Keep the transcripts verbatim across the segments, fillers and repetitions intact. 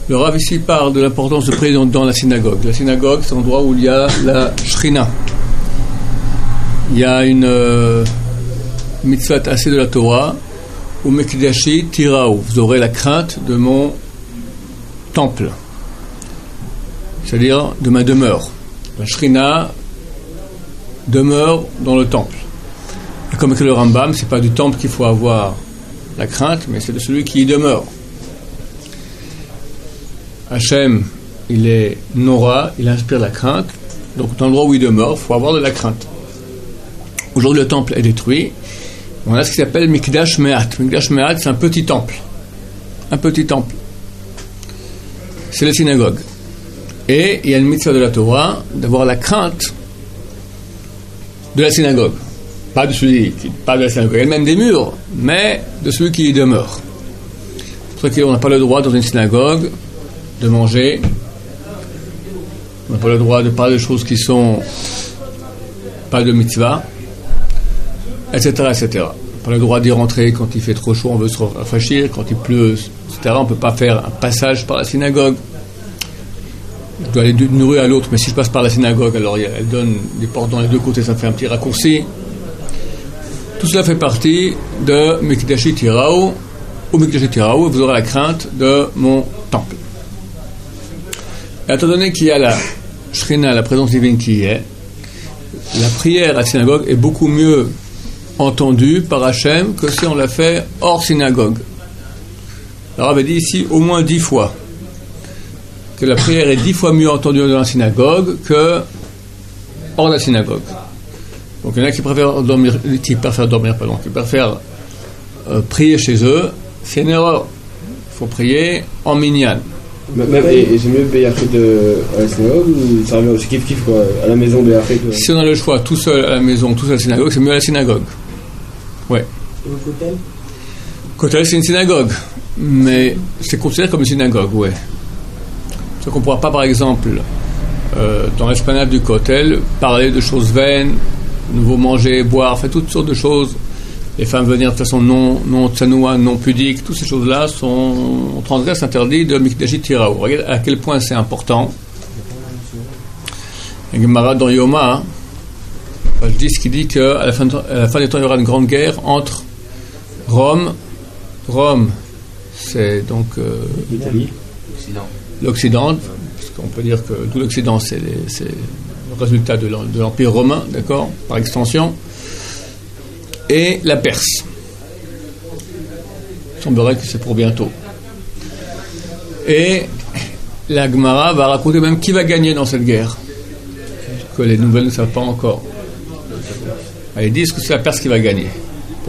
Le Rav ici parle de l'importance de prier dans, dans la synagogue. La synagogue, c'est l'endroit où il y a la Shrina. Il y a une euh, mitzvah assez de la Torah, ou Mekdashi Tiraou. Vous aurez la crainte de mon temple, c'est-à-dire de ma demeure. La Shrina demeure dans le temple. Et comme écrit le Rambam, c'est pas du temple qu'il faut avoir la crainte, mais c'est de celui qui y demeure. Hachem, il est Nora, il inspire la crainte. Donc dans l'endroit où il demeure, il faut avoir de la crainte. Aujourd'hui, le temple est détruit. On a ce qui s'appelle Mikdash Me'at. Mikdash Me'at, c'est un petit temple. Un petit temple. C'est la synagogue. Et il y a une mitzvah de la Torah d'avoir la crainte de la synagogue. Pas de celui qui pas de la synagogue, elle-même des murs, mais de celui qui y demeure. C'est pour ça qu'on n'a pas le droit dans une synagogue de manger. On n'a pas le droit de parler de choses qui sont pas de mitzvah, et cetera, et cetera. On n'a pas le droit d'y rentrer quand il fait trop chaud, on veut se rafraîchir, quand il pleut, et cetera. On ne peut pas faire un passage par la synagogue. Je dois aller d'une rue à l'autre, mais si je passe par la synagogue, alors elle donne des portes dans les deux côtés, ça fait un petit raccourci. Tout cela fait partie de Mikdashi Tiraou, ou Mikdashi Tiraou, vous aurez la crainte de mon temple. Et étant donné qu'il y a la Shrina, la présence divine qui y est, la prière à la synagogue est beaucoup mieux entendue par Hachem que si on l'a fait hors synagogue. Alors on avait dit ici au moins dix fois que la prière est dix fois mieux entendue dans la synagogue que hors la synagogue. Donc il y en a qui préfèrent dormir, qui préfèrent dormir, pardon, qui préfèrent euh, prier chez eux. C'est une erreur. Il faut prier en minyan. Même, et, et c'est mieux Béyachid à la synagogue ou ça revient aussi kiff kiff quoi, à la maison Béyachid euh... Si on a le choix tout seul à la maison, tout seul à la synagogue, c'est mieux à la synagogue. Ouais. Et le Kotel Kotel, c'est une synagogue, mais c'est considéré comme une synagogue, ouais. C'est qu'on ne pourra pas, par exemple, euh, dans l'esplanade du Kotel, parler de choses vaines, nouveau manger, boire, faire toutes sortes de choses. Les femmes venir de façon non, non tsanoua, non pudique, toutes ces choses-là sont transgressent interdits de Mikdashi Tiraou. Regardez à quel point c'est important. Et Gemara dans Yoma, je dis ce qui dit qu'à la fin, à la fin des temps, il y aura une grande guerre entre Rome, Rome, c'est donc euh, l'Italie, l'Occident, parce qu'on peut dire que tout l'Occident, c'est, les, c'est le résultat de l'Empire romain, d'accord, par extension, et la Perse. Il semblerait que c'est pour bientôt. Et la Gemara va raconter même qui va gagner dans cette guerre, que les nouvelles ne savent pas encore. Ils disent que c'est la Perse qui va gagner. Pourquoi ?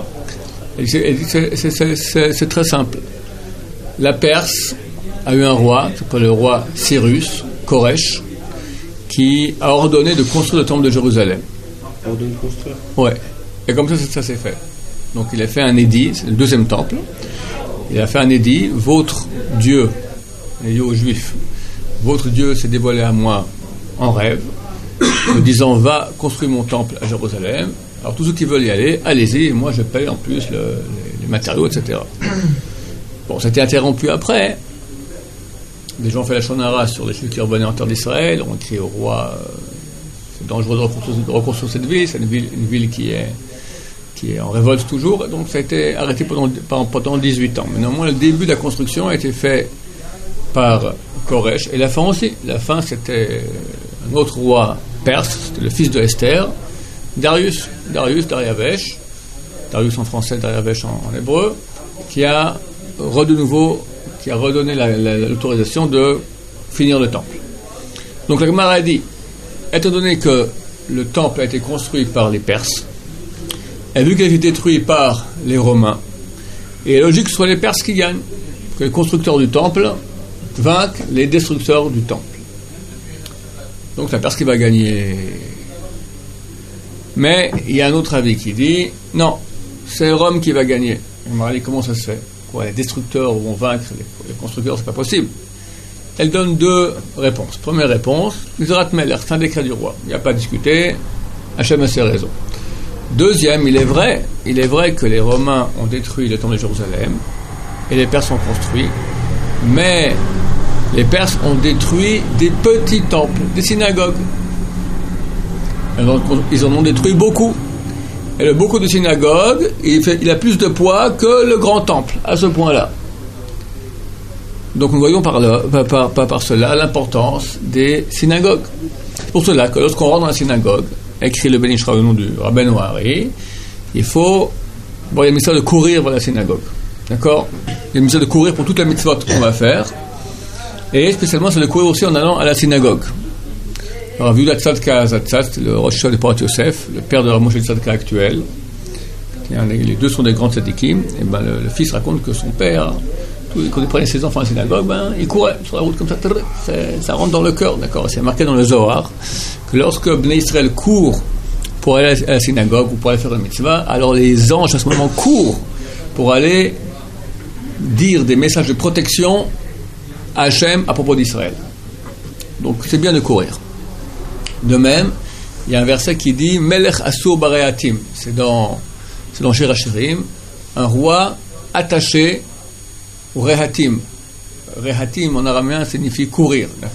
C'est, c'est, c'est, c'est, c'est très simple. La Perse a eu un roi, qui s'appelle le roi Cyrus, Koresh, qui a ordonné de construire le temple de Jérusalem. Ordonné de construire ? Ouais. Et comme ça, ça, ça s'est fait. Donc il a fait un édit, c'est le deuxième temple. Il a fait un édit, votre Dieu, il dit aux Juifs, votre Dieu s'est dévoilé à moi en rêve, me disant va construire mon temple à Jérusalem. Alors tous ceux qui veulent y aller, allez-y, et moi je paye en plus le, les, les matériaux, et cetera. Bon, ça a été interrompu après. Des gens ont fait la shonara sur les Juifs qui revenaient en terre d'Israël, ont écrit au roi euh, c'est dangereux de reconstruire, de reconstruire cette ville, c'est une ville, une ville qui est qui est en révolte toujours, donc ça a été arrêté pendant, pendant dix-huit ans. Mais néanmoins, le début de la construction a été fait par Koresh, et la fin aussi. La fin, c'était un autre roi perse, c'était le fils de Esther, Darius, Darius, Dariavesh, Darius en français, Dariavesh en, en hébreu, qui a re de nouveau, qui a redonné la, la, l'autorisation de finir le temple. Donc la Gemara a dit, étant donné que le temple a été construit par les Perses, et vu qu'il a été détruit par les Romains, il est logique que ce soit les Perses qui gagnent, que les constructeurs du temple vainquent les destructeurs du temple. Donc c'est la Perse qui va gagner. Mais il y a un autre avis qui dit non, c'est Rome qui va gagner. On m'a dit comment ça se fait ? Quoi, les destructeurs vont vaincre les, les constructeurs, c'est pas possible. Elle donne deux réponses. Première réponse, Mizrat Melech, c'est un décret du roi. Il n'y a pas à discuter, Hachem a ses raisons. Deuxième, il est vrai, il est vrai que les Romains ont détruit le temple de Jérusalem et les Perses ont construit. Mais les Perses ont détruit des petits temples, des synagogues. Alors, ils en ont détruit beaucoup. Et le beaucoup de synagogues, il, fait, il a plus de poids que le grand temple, à ce point-là. Donc nous voyons par, là, par, par, par, par cela l'importance des synagogues. C'est pour cela que lorsqu'on rentre dans la synagogue, écrit le Ben Ishra au nom du Rabbeinu Hari, il faut, bon, il y a le mystère de courir vers la synagogue. D'accord ? Il y a le mystère de courir pour toute la mitzvot qu'on va faire. Et spécialement, c'est de courir aussi en allant à la synagogue. Alors, vu la Tzadka Zatzat, le Rosh de Porat Yosef, le père de la Moshe Tzadka actuel, les deux sont des grands tzadikim, et ben le, le fils raconte que son père, tout, quand il prenait ses enfants à la synagogue, ben, il courait sur la route comme ça, ça rentre dans le cœur, d'accord ? C'est marqué dans le Zohar que lorsque Bnei Israël court pour aller à la synagogue ou pour aller faire la mitzvah, alors les anges à ce moment courent pour aller dire des messages de protection à Hachem à propos d'Israël. Donc c'est bien de courir. De même, il y a un verset qui dit Melech Asur Bareatim. C'est dans, c'est dans Shir Hashirim, un roi attaché au Rehatim. Rehatim en araméen signifie courir, d'accord ?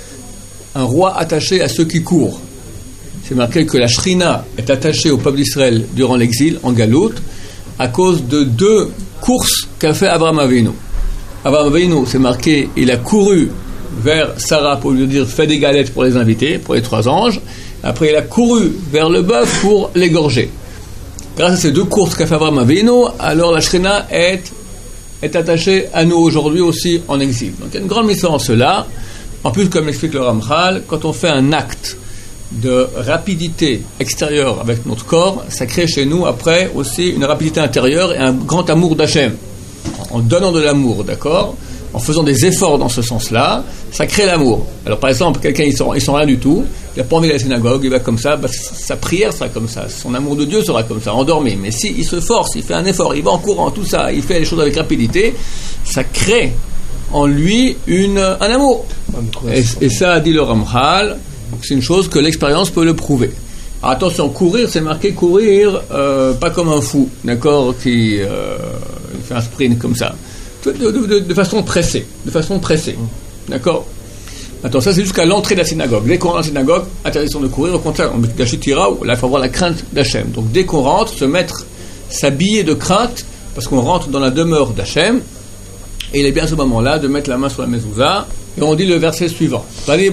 Un roi attaché à ceux qui courent. C'est marqué que la Shrina est attachée au peuple d'Israël durant l'exil en Galoute à cause de deux courses qu'a fait Abraham Avinu. Abraham Avinu, c'est marqué, il a couru vers Sarah pour lui dire fais des galettes pour les invités, pour les trois anges. Après, il a couru vers le bœuf pour l'égorger. Grâce à ces deux courses qu'a fait Abraham Avinu, alors la Shrina est, est attachée à nous aujourd'hui aussi en exil. Donc il y a une grande mission en cela. En plus, comme l'explique le Ramchal, quand on fait un acte de rapidité extérieure avec notre corps, ça crée chez nous après aussi une rapidité intérieure et un grand amour d'Hachem. En donnant de l'amour, d'accord ? En faisant des efforts dans ce sens-là, ça crée l'amour. Alors par exemple, quelqu'un il sent, il sent rien du tout, il n'a pas envie d'aller à la synagogue, il va comme ça, bah, sa prière sera comme ça, son amour de Dieu sera comme ça, endormi. Mais s'il si se force, il fait un effort, il va en courant, tout ça, il fait les choses avec rapidité, ça crée en lui une, un amour. Et, et ça a dit le Ramchal, c'est une chose que l'expérience peut le prouver. Alors, attention, courir, c'est marqué courir, euh, pas comme un fou, d'accord, qui euh, fait un sprint comme ça. De, de, de, de façon pressée, de façon pressée, d'accord. Attends, ça c'est jusqu'à l'entrée de la synagogue. Dès qu'on rentre dans la synagogue, interdiction de courir, au contraire, on met là il faut avoir la crainte d'Hachem. Donc dès qu'on rentre, se mettre, s'habiller de crainte, parce qu'on rentre dans la demeure d'Hachem, et il est bien à ce moment-là de mettre la main sur la mezouza, et on dit le verset suivant. Et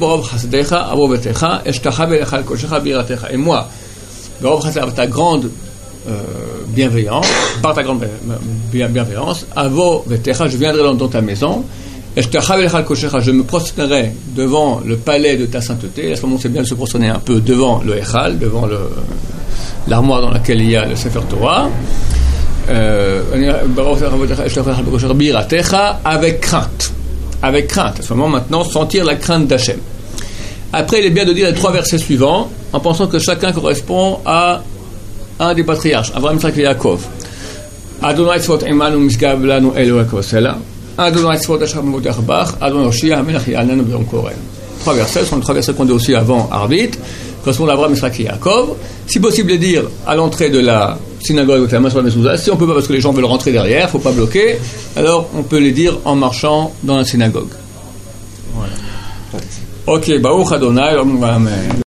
moi, par ta grande Euh, bienveillance, par ta grande bienveillance, avo vetecha, je viendrai dans ta maison, et je me prosternerai devant le palais de ta sainteté. À ce moment, c'est bien de se prosterner un peu devant le Echal, devant le, l'armoire dans laquelle il y a le Sefer Torah, euh, avec crainte. Avec crainte. À ce moment, maintenant, sentir la crainte d'Hachem. Après, il est bien de dire les trois versets suivants, en pensant que chacun correspond à un des patriarches, Abraham, Yitzhak et Yaakov. Adonai tzvot imanu misgav lanu Elohei kosela. Adonai tzvot asher b'modech bach. Adonai Hoshia hamelech ya'alnenu b'yom koreh. Trois versets, ce sont les trois versets qu'on dit aussi avant Arvit, correspondent à Abraham, Yitzhak et Yaakov. Si possible de dire à l'entrée de la synagogue avec la main sur la mezouza, si on peut pas parce que les gens veulent rentrer derrière, faut pas bloquer, alors on peut les dire en marchant dans la synagogue. Voilà. Ok, Baruch Adonai, Amen.